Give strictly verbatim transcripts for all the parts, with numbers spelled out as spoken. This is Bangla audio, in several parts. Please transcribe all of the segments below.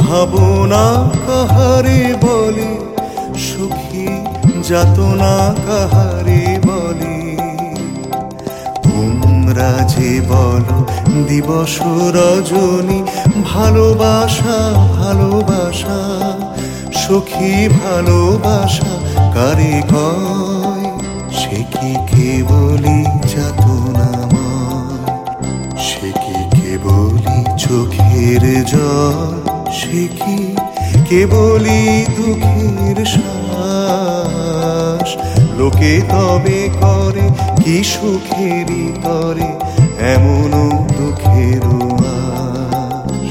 ভাবনা কাহারে বলে, সুখী যাতনা কাহারে বলে। তোমরা যে বলো দিবস রজনী, ভালোবাসা ভালোবাসা, সখী ভালোবাসা কারে কয়? সে কি কেবলই যাতনাময়, সে কি কেবলই চোখের জল, সে কি কেবলই দুঃখের শ্বাস। লোকে তবে করে কি সুখেরই তরে এমন দুঃখের আশ।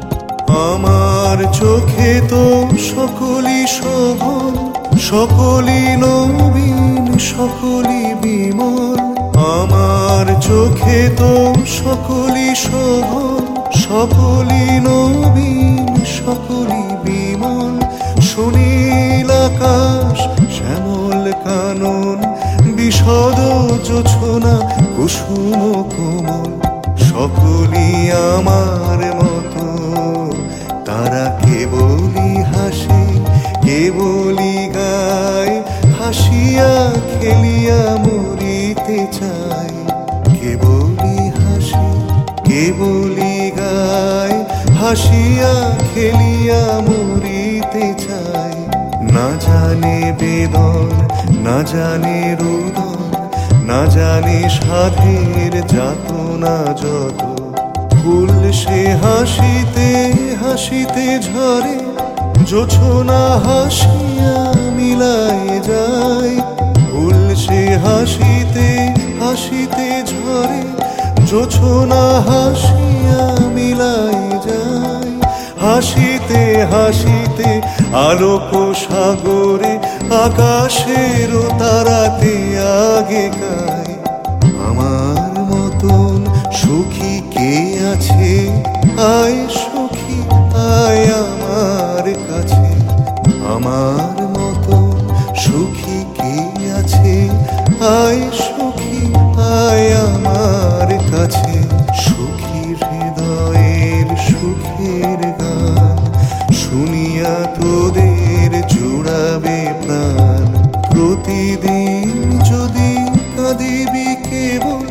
আমার চোখে তো সকলই শোভন, সকলই নবীন, সকলই বিমল। আমার চোখে তো সকলই শোভন, সকলই নবীন, সকলই বিমল। সুনীল আকাশ, শ্যামল কানন, বিশদ জোছনা, কুসুম কোমল, সকলই আমার মতো। তারা কেবলই হাসে, কেবলই গায়, হাসিয়া খেলিয়া মরিতে চায়। কেবলই হাসে, কেবলই গায়, হাসিয়া খেলিয়া মরিতে চায়। না জানে বেদন, না জানে রোদন, না জানে সাধের যাতনা যত। ফুল সে হাসিতে হাসিতে ঝরে, জোছনা হাসিয়া মিলায় যায়। ফুল সে হাসিতে হাসিতে ঝরে, জোছনা হাসিয়া মিলায় যায়। হাসিতে হাসিতে আলোক সাগরে, আকাশের তারাতে আগে গায়। আমার মতন সুখী কে আছে? আয় সখী আয় আমার কাছে। আমার মতন সুখী কে আছে? আয় সখী আয় আমার কাছে। সুখী হৃদয়ের সুখের গান শুনিয়া তোদের জুড়াবে প্রাণ। প্রতিদিন যদি কাঁদিবি কেবল,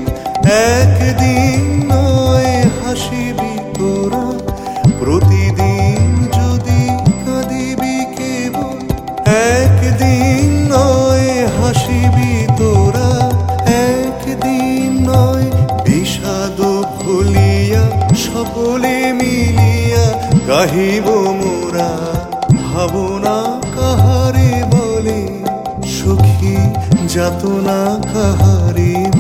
একদিন নয় হাসিবি তোরা। প্রতিদিন যদি কাঁদিবি কেবল, একদিন নয় হাসিবি তোরা। একদিন নয় বিষাদ ভুলিয়া, সকলে মিলিয়া গাহিব মোরা। ভাবনা কাহারে বলে, সুখী যাতনা কাহারে